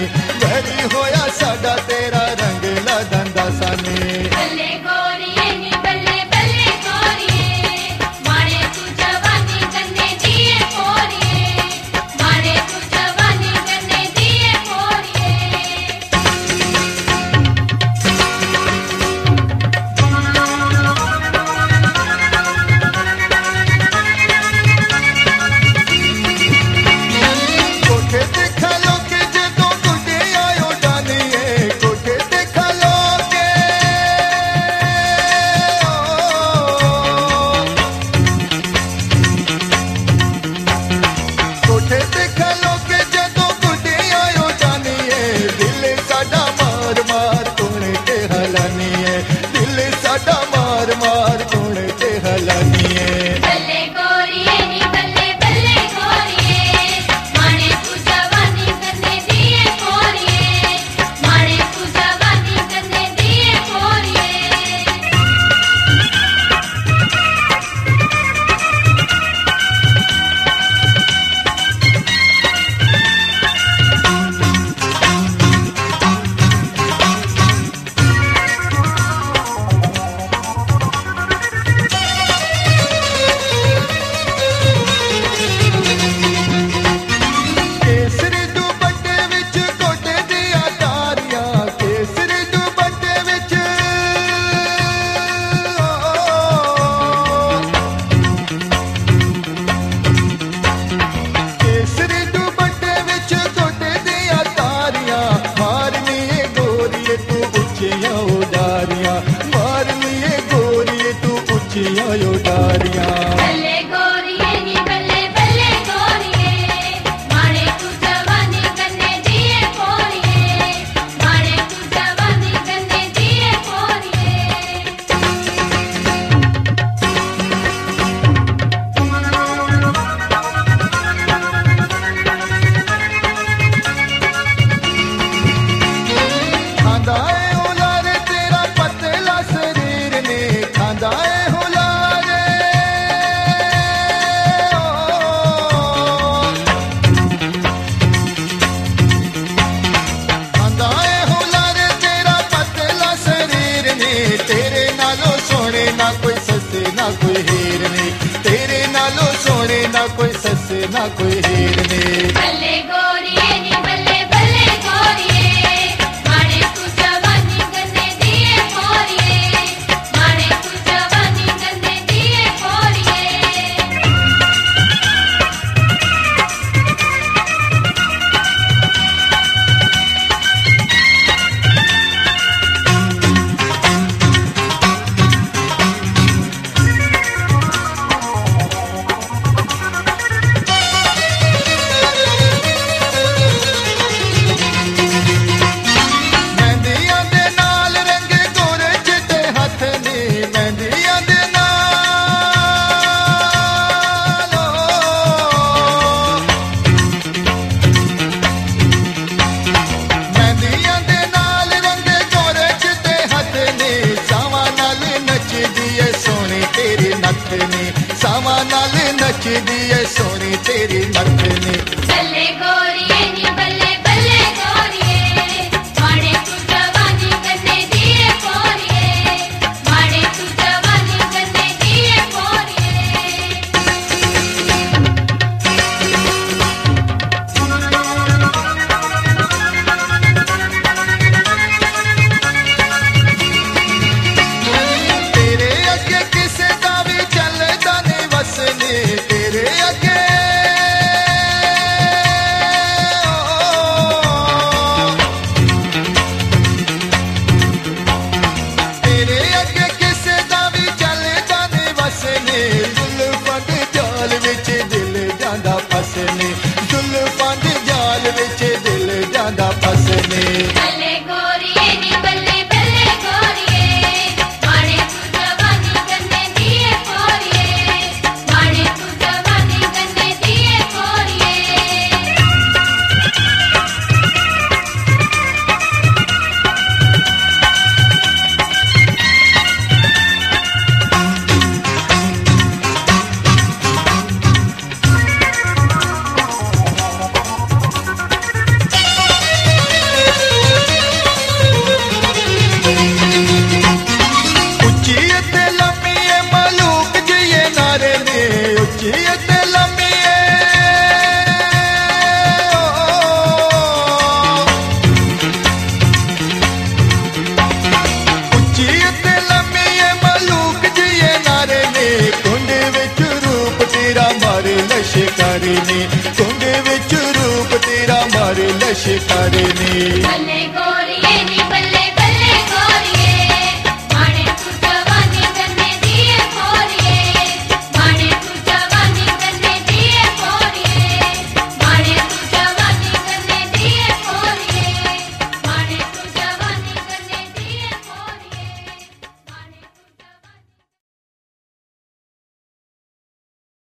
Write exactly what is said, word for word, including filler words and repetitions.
नी, vary होया साडा तेरा रंग ला दंदा सानी। बल्ले गोरिये नी बल्ले बल्ले गोरिये, मारे तू जवानी गन्ने दिए गोरिये, मारे तू जवानी गन्ने दिए गोरिये। कोठे ते खलो के जदों गुड्डे आयो डानिए, कोठे ते खलो के कोठे ते खलो के जदों गुड्डे आयो डानिए, दिल साडा मार मार कोने ते हलानिए, दिल साडा मार मार कोने ते हलानिए। बल्ले गोरिये नी बल्ले बल्ले गोरिये, मारे तू जवानी गन्ने दिए गोरिये, मारे तू जवानी गन्ने दिए गोरिये। केसरी दुपट्टे विच गोडे दियां तारियां, केसरी दुपट्टे विच केसरी दुपट्टे विच गोडे दियां तारियां, मारनी ए गोरिए तू उच्चियां उडारियां, मारनी ए गोरिए तू उच्चियां उडारियां। बल्ले गोरिये नी बल्ले बल्ले गोरिये, मारे तू जवानी गन्ने दिए गोरिये, मारे तू जवानी गन्ने दिए गोरिये। खांदा ए हुलारे तेरा पतला शरीर ने, खांदा ए हुलारे खांदा ए हुलारे तेरा पतला शरीर ने, तेरे नालों सोने ना कोई सस्ते ना कोई हीर ने, तेरे नालों सोने ना कोई सस्ते ना कोई हीर ने। बल्ले गोरिये नी बल्ले बल्ले गोरिये, मारे तू जवानी गन्ने दिए गोरिये, मारे तू जवानी गन्ने दिए गोरिये। ਮਹਿੰਦੀਆਂ ਦੇ ਨਾਲ ਰੰਗੇ ਗੋਰੇ ਚਿੱਟੇ ਹੱਥ ਨੀ, ਮਹਿੰਦੀਆਂ ਦੇ ਨਾਲ ਮਹਿੰਦੀਆਂ ਦੇ ਨਾਲ ਰੰਗੇ ਗੋਰੇ ਚਿੱਟੇ ਹੱਥ ਨੀ, ਸਾਵਾਂ ਨਾਲ ਨੱਚਦੀ ਏ ਸੋਹਣੀ ਤੇਰੀ ਨੱਥ ਨੀ, ਸਾਵਾਂ ਨਾਲ ਨੱਚਦੀ ਏ ਸੋਹਣੀ ਤੇਰੀ ਨੱਥ ਨੀ। बल्ले गोरिये नी बल्ले बल्ले गोरिये, मारे तू जवानी गन्ने दिए गोरिये, मारे तू जवानी गन्ने दिए गोरिये। तेरे अगे किसे दा भी चलदा नहीं वसने, तेरे अगे लश्कारी ने कुंड विच रूप तेरा मारे लश्कारी ने भले गोरिए